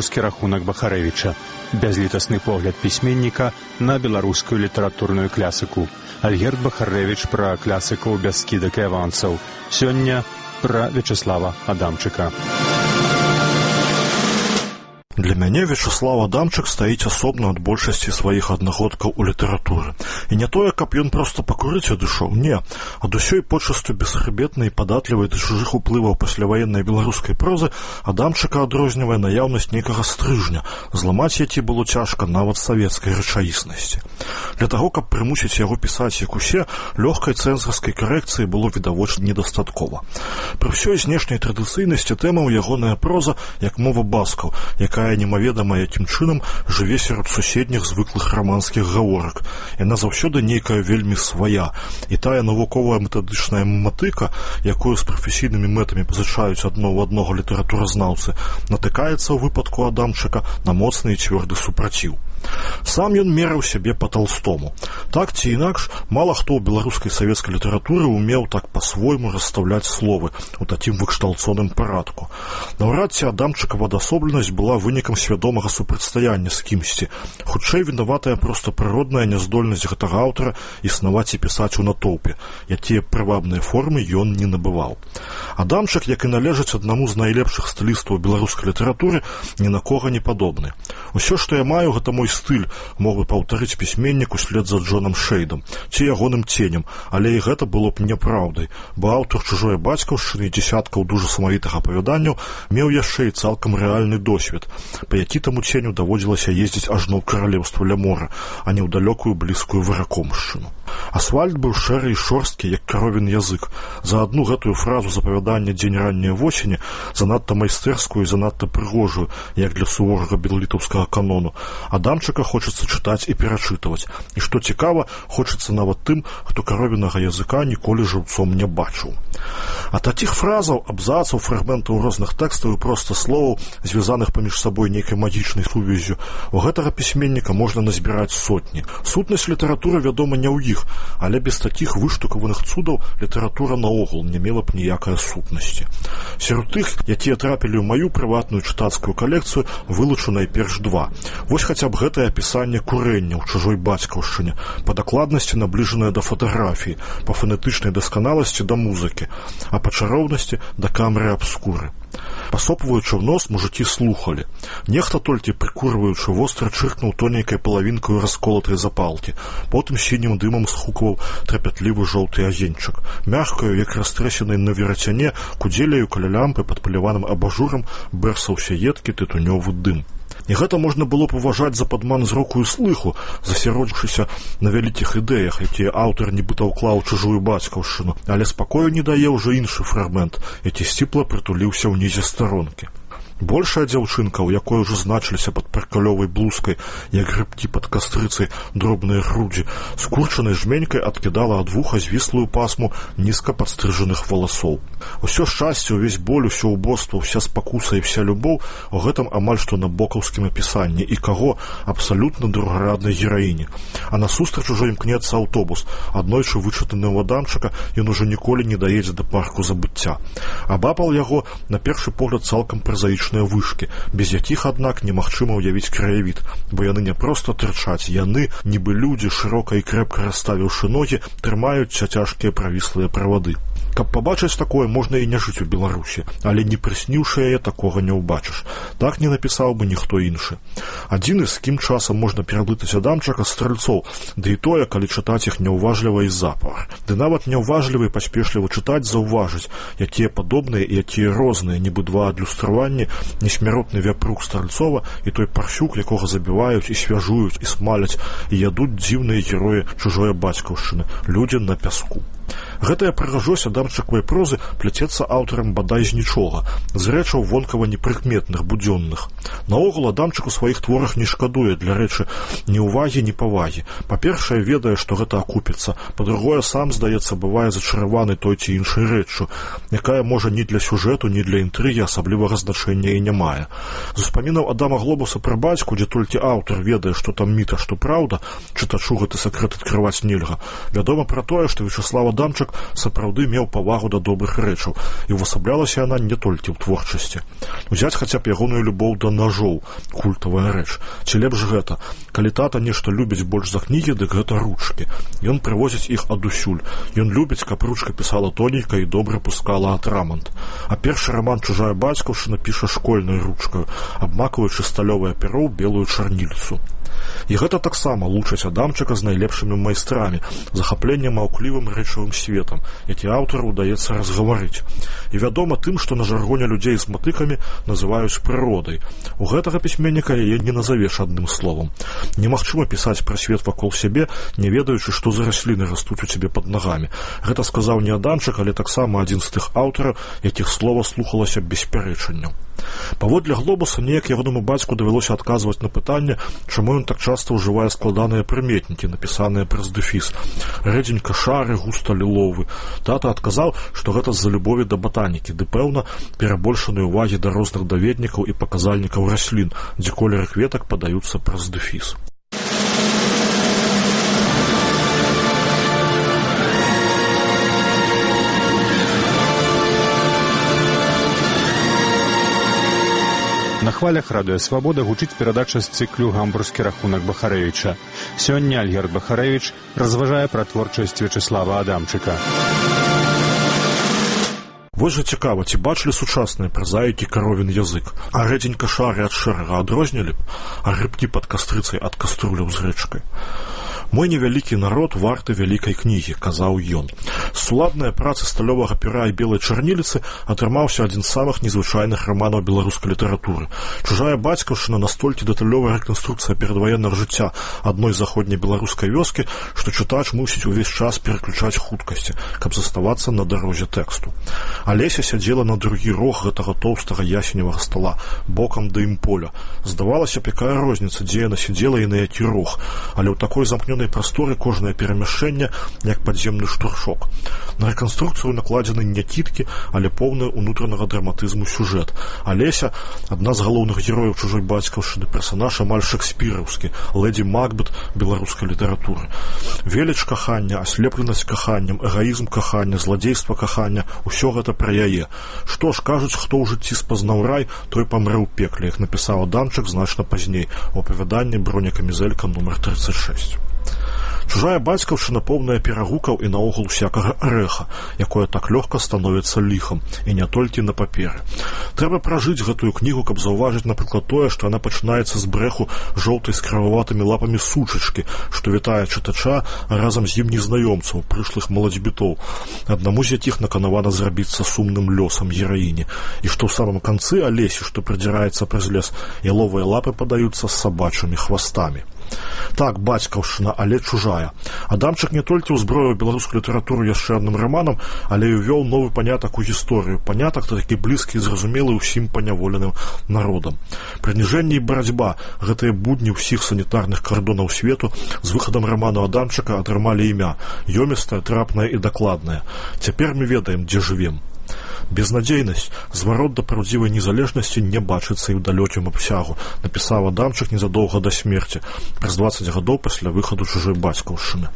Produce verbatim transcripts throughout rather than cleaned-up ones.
беларускі рахунак Бахарэвіча, бязлітасны погляд пісьменніка на беларускую літаратурную клясыку. Альгерд Бахарэвіч пра клясыкаў без скідак і авансаў. Сёння пра Вячеслава Адамчыка. Для мяне Вячеслав Адамчык стаіць асобна ад большасці сваіх аднагодкаў у літаратуры. І не тое, каб ён проста пакурыць адышоў, не. Ад усёй почасту бесхрыбетнай і падатлівай да чужых уплываў пасляваеннай беларускай прозы Адамчыка адрознівае наяўнасць нейкага стрыжня, зламаць які было цяжка нават савецкай рэчаіснасці. Для таго, каб прымусіць яго пісаць як усе, лёгкай цэнзарскай карэкцыі было відавочна недастаткова. Пры ўсёй знешняй традыцыйнасці тэмаў ягоная проза як мова баскаў, якая немаведама якім чынам жыве сярод суседніх звыклых раманскіх гаворак. Яна заўсёды нейкая вельмі свая, і тая навуковая метадычная матыка, якую з прафесійнымі мэтамі пазычаюць адно ў аднаго літаратуразнаўцы, натыкаецца ў выпадку Адамчыка на моцны і цвёрды супраціў. Сам ён мераў сябе па Талстому. Так ці інакш, мала хто ў беларускай савецкай літаратуры умеў так па-свойму расстаўляць словы у такім выкшталцоным парадку. Наўрад ці Адамчыкава адасобленасць была вынікам свядомага супрацьстаяння з кімсьці. Хутчэй вінаватая проста прыродная няздольнасць гэтага аўтара існаваць і пісаць у натоўпе, якія прывабныя формы ён не набываў. Адамчык, як і належыць аднаму з найлепшых стылістаў беларускай літаратуры, ні на кога не падобны. Усё, што я маю, гэта мой стыль, мог бы паўтарыць пісьменнік услед за Джонам Шэйдам ці ягоным ценем, але і гэта было б няпраўдай, бо аўтар чужой бацькаўшчыны і дзесяткаў дужа самавітых апавяданняў меў яшчэ і цалкам рэальны досвед, па які таму ценю даводзілася ездзіць ажно ў каралеўства ля мора, а не ў далёкую блізкую варакомшчыну. Асфальт быў шэры і шорсткі, як каровін язык. За адну гэтую фразу з апавядання «Дзень ранняй восені», занадта майстэрскую і занадта прыгожую, як для суворага беллітаўскага канону, Адамчыка хочацца чытаць і перачытваць. І што цікава, хочацца нават тым, хто каровінага языка ніколі жыўцом не бачыў. А такіх фразаў, абзацаў, фрагментаў розных тэкстаў і проста словаў, звязаных паміж сабой нейкай магічнай сувяззю, у гэтага пісьменніка можна назбіраць сотні. Сутнасць літаратуры, вядома, не ў іх, але без такіх выштукаваных цудаў літаратура наогул не мела б ніякай сутнасці. Сярод тых, якія трапілі ў маю прыватную чытацкую калекцыю, вылучана найперш два. Вось хаця б гэтае апісанне курэння ў чужой бацькаўшчыне, па дакладнасці набліжанае да фатаграфіі, па фанетычнай дасканаласці да музыкі, а па чароўнасці да камеры абскуры. Пасопваючы ў нос, мужыкі слухалі. Нехта толькі, прыкурваючы, востра чыркнуў тоненькай палавінкаю расколатай запалкі. Потым сінім дымам схукваў трапятлівы жоўты агеньчык. Мягкаю, як растрэсенай на верацяне, кудзеляю каля лямпы пад паліваным абажурам бэрсаўся едкі тытунёвы дым. І гэта можна было б уважаць за падман зроку і слыху, засяродзіўшыся на вялікіх ідэях, якія аўтар нібыта ўклаў чужую бацькаўшчыну, але спакою не дае ўжо іншы фрагмент, які сціпла прытуліўся ўнізе старонкі. Большая дзяўчынка, у якой ужо значыліся пад паркалёвай блузкай, як грыбкі пад кастрыцай, дробныя грудзі, скурчанай жменькай адкідала ад вуха звіслую пасму нізка падстрыжаных валасоў. Усё шчасце, увесь боль, усё ўбоства, уся спакуса і вся любоў у гэтым амаль што набокаўскім апісанні, і каго абсалютна другараднай гераіні. А насустрач ужо імкнецца аўтобус. Аднойчы вычытаны ў Адамчыка, ён ужо ніколі не даедзе да парку забыцця. Абапал яго, на першы погляд, цалкам празаічны вышкі, без якіх, аднак, немагчыма ўявіць краявід, бо яны не проста тырчаць, яны, нібы людзі, шырока і крэпка расставіўшы ногі, трымаюць цяжкія правіслыя правады. Каб пабачыць такое, можна і не жыць у Беларусі, але не прысніўшы яе, такога не ўбачыш. Так не напісаў бы ніхто іншы. Адзіны, з кім часам можна пераблытаць Адамчыка, стральцоў, ды і тое, калі чытаць іх няўважліва і запар. Ды нават няўважлівы і паспешліва чытаць заўважыць, якія падобныя і якія розныя, нібы два адлюстраванні, несмяротны вяпрук Стральцова і той парсюк, якога забіваюць і свяжуюць і смаляць і ядуць дзіўныя героі чужой бацькаўшчыны, людзі на пяску. Гэтая прыгажосць Адамчыкавай прозы пляцецца аўтарам бадай з нічога, з рэчаў вонкава непрыкметных, будзённых. Наогул Адамчык у сваіх творах не шкадуе для рэчы ні ўвагі, ні павагі. Па-першае, ведае, што гэта акупіцца. Па-другое, сам, здаецца, бывае зачараваны той ці іншай рэччу, якая можа ні для сюжэту, ні для інтрыгі асаблівага значэння і не мае. З успамінаў Адама Глобуса пра бацьку, дзе толькі аўтар ведае, што там міта, што праўда, чытачу гэты сакрэт адкрываць нельга. Вядома пра тое, што Вячеслав Адамчык сапраўды меў павагу да добрых рэчаў, і ўвасаблялася яна не толькі ў творчасці. Узяць хаця б ягоную любоў да ножоў, культавая рэч. Ці лепш гэта? Калі тата нешта любіць больш за кнігі, дык гэта ручкі. Ён прывозіць іх адусюль. Ён любіць, каб ручка пісала тоненька і добра пускала атрамант. А першы раман «Чужая бацькаўшчына» піша школьнай ручкаю, абмакваючы сталёвае перо ў белую чарніліцу. І гэта таксама лучаць Адамчыка з найлепшымі майстрамі, захапленнем маўклівым рэчавым светам, які аўтару ўдаецца разгаварыць. І вядома тым, што на жаргоне людзей з матыкамі называюць прыродай. У гэтага пісьменніка яе не назавеш адным словам. Немагчыма пісаць пра свет вакол сябе, не ведаючы, што за расліны растуць у цябе пад нагамі. Гэта сказаў не Адамчык, але таксама адзін з тых аўтараў, якіх слова слухалася без пярэчанняў. Паводле глобуса неяк ягонаму бацьку давялося адказваць на пытанне, чаму ён так часта ўжывае складаныя прыметнікі, напісаныя праз дэфіс. Рэдзенька шары, густа ліловы. Тата адказаў, што гэта з-за любові да батанікі, ды, пэўна, перабольшанай увагі да розных даведнікаў і паказальнікаў раслін, дзе колеры кветак падаюцца праз дэфіс. На хвалях радыё «Свабода» гучыць перадача з цыклю «Гамбургскі рахунак Бахарэвіча». Сёння Альгерд Бахарэвіч разважае пра творчасць Вячеслава Адамчыка. Вось жа цікава, ці бачылі сучасныя празаікі каровін язык? А рэдзенька шары ад шэрага адрознілі б, а грыбкі пад кастрыцай ад каструляў з рэчкай. «Мой невялікі народ варты вялікай кнігі», – казаў ён. З суладнай працы сталёвага пера і белай чарніліцы атрымаўся адзін з самых незвычайных раманаў беларускай літаратуры. «Чужая бацькаўшчына» настолькі дэталёвая рэканструкцыя перадваеннага жыцця адной заходняй беларускай вёскі, што чытач мусіць увесь час пераключаць хуткасці, каб заставацца на дарозе тэксту. Алеся сядзела на другі рог гэтага тоўстага ясеневага стала, бокам да ім поля. Здавалася б, якая розніца, дзе яна сидзела і на які рог, але ў такой замкнёнай прасторы кожнае перамяшчэнне як падземны штуршок. На рэканструкцыю накладзены не кіткі, але поўны ўнутранага драматызму сюжэт. Алеся – адна з галоўных герояў «Чужой бацькаўшчыны», персанаж амаль шэкспіраўскі, лэдзі Макбет беларускай літаратуры. Веліч кахання, аслепленасць каханнем, эгаізм кахання, зладзейства кахання – усё гэта пра яе. Што ж, кажуць, хто ў жыцці спазнаў рай, той памрэ ў пекле, як напісаў Адамчык значна пазней у апавяданні «Броня камізэлька» нумар тридцать шесть. «Чужая бацькаўшчына» поўная перагукаў і наогул усякага рэха, якое так лёгка становіцца ліхам, і не толькі на паперы. Трэба пражыць гэтую кнігу, каб заўважыць, напрыклад, тое, што яна пачынаецца з брэху жоўтай з крававатымі лапамі сучачкі, што вітае чытача разам з ім незнаёмцаў, прышлых маладзьбітоў, аднаму з якіх наканавана зрабіцца сумным лёсам гераіні, і што ў самым канцы Алесі, што прыдзіраецца праз лес, яловыя лапы падаюцца з сабачымі хвастамі. Так, бацькаўшчына, але чужая. Адамчык не толькі ўзброіў беларускую літаратуру яшчэ адным раманам, але і ўвёў новы панятак у гісторыю, панятак такі блізкі і зразумелы ўсім паняволеным народам. Прыніжэнне і барацьба, гэтыя будні ўсіх санітарных кардонаў свету з выхадам раману Адамчыка атрымалі імя, ёмістае, трапнае і дакладнае. Цяпер мы ведаем, дзе жывем. Безнадзейнасць, зварот да праўдзівай незалежнасці не бачыцца і ў далёкім абсягу, напісаў Адамчык незадоўга да смерці, праз дваццаць гадоў пасля выхаду «Чужой бацькаўшчыны».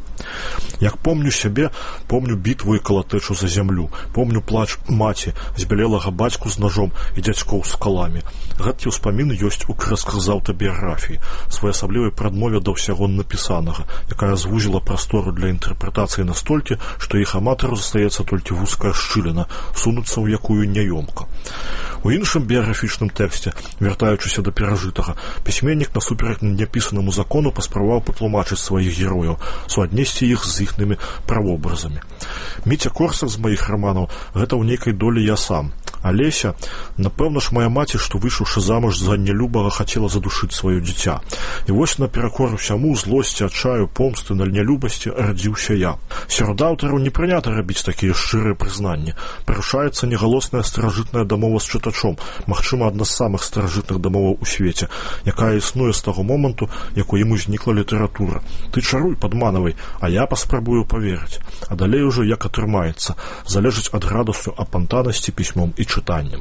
Як помню сябе, помню бітву і калатэчу за зямлю, помню плач маці, збялелага бацьку з ножом і дзядзькоў з каламі. Гэткі ўспамін ёсць у крэсках з аўтабіяграфіі, своеасаблівай прадмове да ўсяго напісанага, якая звузіла прастору для інтэрпрэтацыі настолькі, што іх аматару застаецца толькі вузкая шчыліна, сунуцца ў якую няёмка. У іншым біяграфічным тэксце, вяртаючыся да перажытага, пісьменнік насуперак няпісанаму закону паспрабаваў патлумачыць сваіх герояў, суаднесці іх з іхнымі правобразамі. Міця Корсак з маіх раманаў – гэта ў нейкай долі я сам. Алеся, напэўна ж, моя маці, што выйшаўшы замуж за нялюбага, хацела задушыць сваё дзіця. І вось наперакор усяму, злосці, адчаю, помсты, на нялюбасці радзіўся я. Сярод аўтараў не прынята рабіць такія шчырыя прызнанні. Парушаецца негалосная старажытная дамова з чытачом, магчыма, адна з самых старажытных дамоваў у свеце, якая існуе з таго моманту, як у ім узнікла літаратура. Ты чаруй, падманавай, а я паспрабую паверыць. А далей ужо як атрымаецца, залежыць ад градусу апантанасці пісьмом і чытаннем.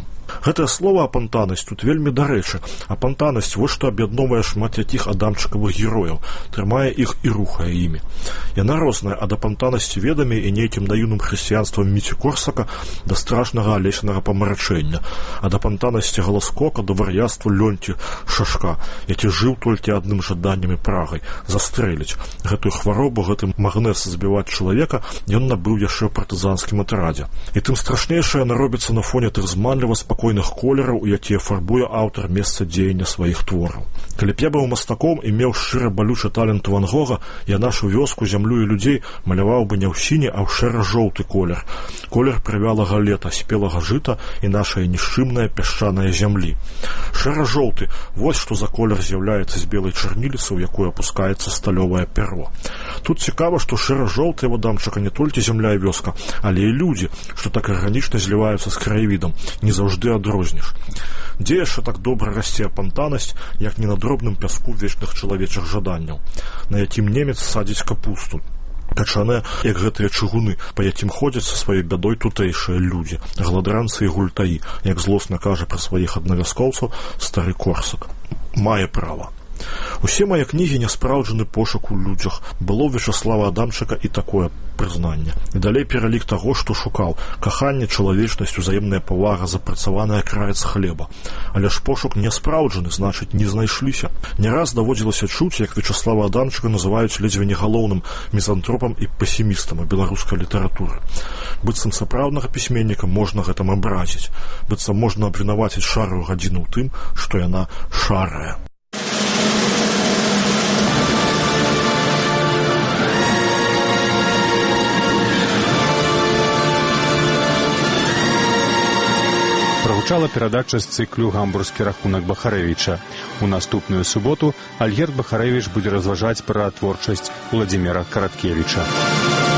Гэтае слова апантанасць тут вельмі дарэчы. Апантанасць вось што аб'ядноўвае шмат якіх адамчыкавых герояў, трымае іх і рухае імі. Яна розная ад апантанасці ведамі і нейкім наіўным хрысціянствам Міці Корсака да страшнага алесенага памрачэння, ад апантанасці Галаскока да вар'яцтва Лёнці Шашка, які жыў толькі адным жаданнем і прагай застрэліць. Гэтую хваробу, гэты магнез збіваць чалавека ён набыў яшчэ ў партызанскім атрадзе. І тым страшнейшае яна робіцца на фоне тых зманліва спакойных колераў, у якія фарбуе аўтар месца дзеяння сваіх твораў. Калі б я быў мастаком і меў шчыра балючы талент Ван Гога, я нашу вёску, зямлю і людзей маляваў бы не ў сіні, а ў шэра-жоўты колер. Колер прывялага лета, спелага жыта і нашай нішчымнае пясчанае зямлі. Шэра-жоўты — вось што за колер з'яўляецца з белай чарніліцы, у якую апускаецца сталёвае пяро. Тут цікава, што шэра-жоўтыя ў Адамчыка не толькі зямля і вёска, але і людзі, што так арганічна зліваюцца з краявідам, не заўжды адрозніш. Дзе яшчэ так добра расце апантанасць, як не на дробным пяску вечных чалавечых жаданняў, на якім немец садзіць капусту. Качаныя, як гэтыя чыгуны, па якім ходзяць са сваёй бядой тутэйшыя людзі, гладранцы і гультаі, як злосна кажа пра сваіх аднавяскоўцаў стары Корсак. Мае права. Усе мае кнігі няспраўджаны пошук у людзях. Было ў Вячаслава Адамчыка і такое прызнанне. І далей пералік таго, што шукаў: каханне, чалавечнасць, узаемная павага, запрацаваная краец хлеба. Але ж пошук не спраўджаны, значыць, не знайшліся. Не раз даводзілася чуць, як Вячаслава Адамчыка называюць ледзьве не галоўным мізантропам і песімістам у беларускай літаратуры. Быццам сапраўднага пісьменніка можна гэтым абразіць. Быццам можна абвінаваціць шарую гадзіну ў тым, што яна шарая. Прагучала перадача з цыклю «Гамбургскі рахунак Бахарэвіча». У наступную суботу Альгерд Бахарэвіч будзе разважаць пра творчасць Уладзіміра Караткевіча.